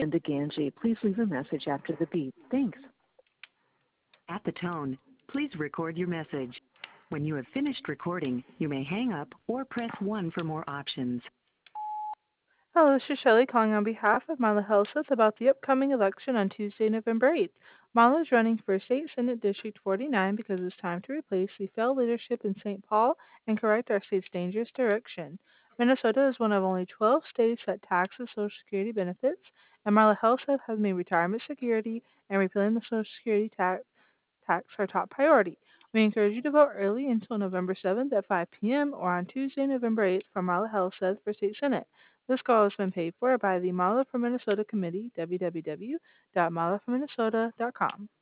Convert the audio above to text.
Linda Ganji. Please leave a message after the beep. Thanks. At the tone, please record your message. When you have finished recording, you may hang up or press 1 for more options. Hello, this is Shelley calling on behalf of Marla Helseth about the upcoming election on Tuesday, November 8th. Marla is running for State Senate District 49 because it's time to replace the failed leadership in St. Paul and correct our state's dangerous direction. Minnesota is one of only 12 states that taxes Social Security benefits, and Marla Helseth has made retirement security and repealing the Social Security tax her top priority. We encourage you to vote early until November 7th at 5 p.m. or on Tuesday, November 8th for Marla Helseth for State Senate. This call has been paid for by the Marla for Minnesota Committee, www.marlaforminnesota.com.